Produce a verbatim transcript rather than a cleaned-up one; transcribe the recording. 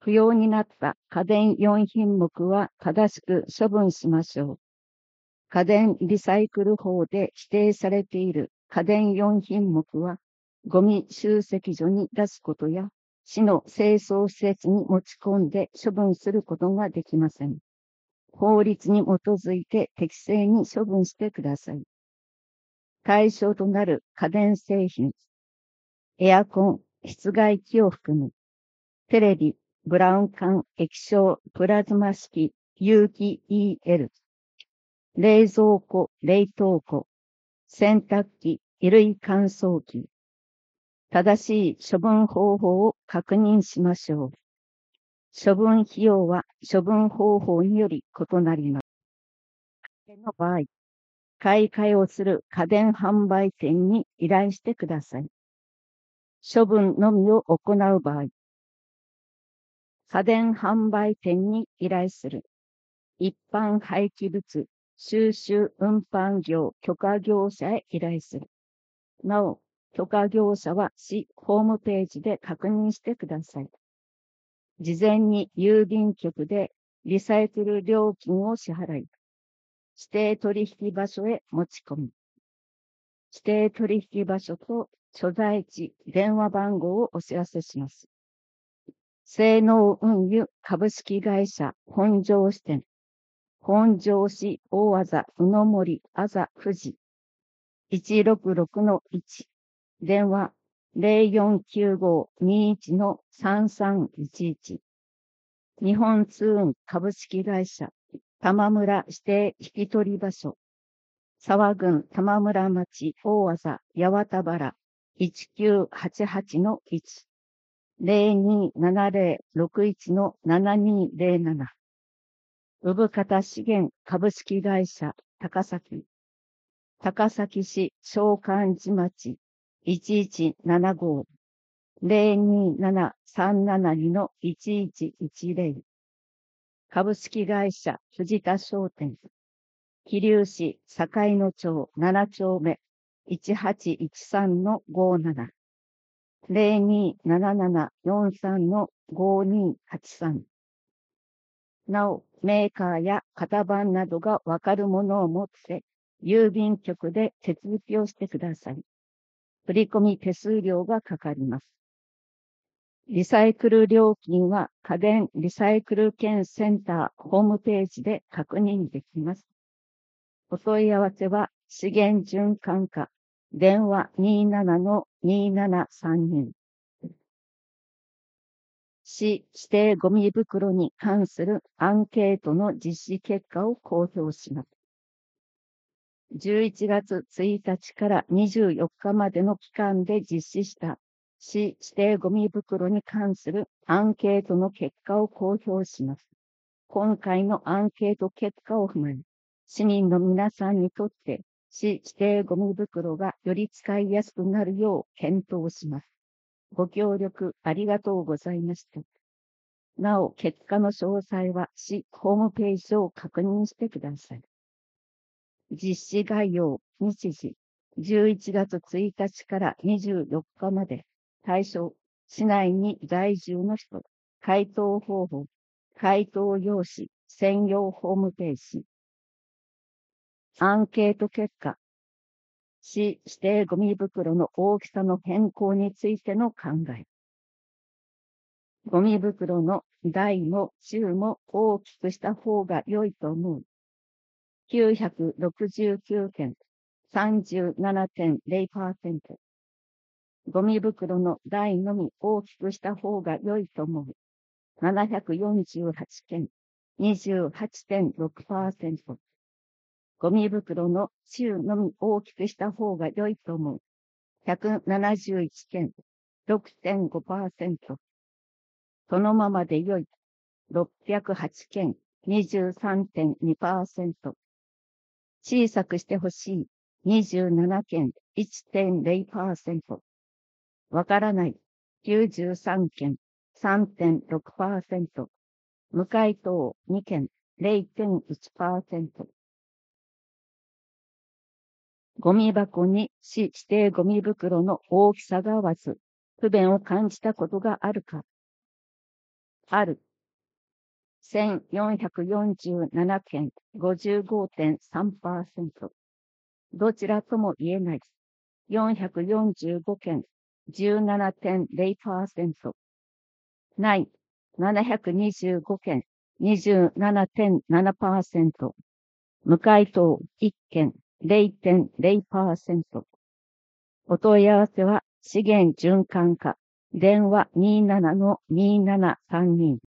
不要になった家電よん品目は正しく処分しましょう。家電リサイクル法で指定されている家電よん品目は、ゴミ集積所に出すことや、市の清掃施設に持ち込んで処分することができません。法律に基づいて適正に処分してください。対象となる家電製品、エアコン、室外機を含む、テレビ、ブラウン管液晶プラズマ式有機 イーエル、冷蔵庫、冷凍庫、洗濯機、衣類乾燥機。正しい処分方法を確認しましょう。処分費用は処分方法により異なります。の場合、買い替えをする家電販売店に依頼してください。処分のみを行う場合、家電販売店に依頼する一般廃棄物収集運搬業許可業者へ依頼する。なお、許可業者は市ホームページで確認してください。事前に郵便局でリサイクル料金を支払い、指定取引場所へ持ち込み、指定取引場所と所在地、電話番号をお知らせします。性能運輸株式会社本庄支店、本庄市大字宇野森あざ富士いちろくろくのいち、電話 ゼロよんきゅうごにいちのさんさんいちいち、日本通運株式会社玉村指定引取場所、沢郡玉村町大字八幡原いちきゅうはちはちのいち、ゼロにーななゼロろくいちのななにーゼロなな、産方資源株式会社高崎、高崎市小漢寺町いちいちななご、ゼロにーななさんななにのいちいちいちゼロ、株式会社藤田商店、桐生市境野町なな丁目いちはちいちさんのごなな、ゼロにーななななよんさんのごにーはちさん。なお、メーカーや型番などがわかるものを持って、郵便局で手続きをしてください。振込手数料がかかります。リサイクル料金は家電リサイクル券センターホームページで確認できます。お問い合わせは資源循環課電話 にーななのにーななさんに。市指定ゴミ袋に関するアンケートの実施結果を公表します。じゅういちがつついたちからにじゅうよっかまでの期間で実施した市指定ゴミ袋に関するアンケートの結果を公表します。今回のアンケート結果を踏まえ、市民の皆さんにとって市指定ゴミ袋がより使いやすくなるよう検討します。ご協力ありがとうございました。なお、結果の詳細は市ホームページを確認してください。実施概要、日時、じゅういちがつついたちからにじゅうよっかまで、対象、市内に在住の人、回答方法、回答用紙、専用ホームページ。アンケート結果、市指定ゴミ袋の大きさの変更についての考え。ゴミ袋の大も中も大きくした方が良いと思う。きゅうひゃくろくじゅうきゅうけん、さんじゅうななてんゼロパーセント。ゴミ袋の大のみ大きくした方が良いと思う。ななひゃくよんじゅうはちけん、にじゅうはちてんろくパーセント。ゴミ袋の中のみ大きくした方が良いと思う。ひゃくななじゅういちけん、ろくてんごパーセント。そのままで良い。ろっぴゃくはちけん、にじゅうさんてんにパーセント。小さくしてほしい。にじゅうななけん、いってんゼロパーセント。わからない。きゅうじゅうさんけん、さんてんろくパーセント。無回答にけん、ゼロてんいちパーセント。ゴミ箱に市指定ゴミ袋の大きさが合わず、不便を感じたことがあるか。 ある。せんよんひゃくよんじゅうななけん、ごじゅうごてんさんパーセント。どちらとも言えない。よんひゃくよんじゅうごけん、じゅうななてんゼロパーセント。ない。ななひゃくにじゅうごけん、にじゅうななてんななパーセント。無回答いっけん、ゼロてんゼロパーセント。お問い合わせは資源循環課、電話にーななのにーななさんに。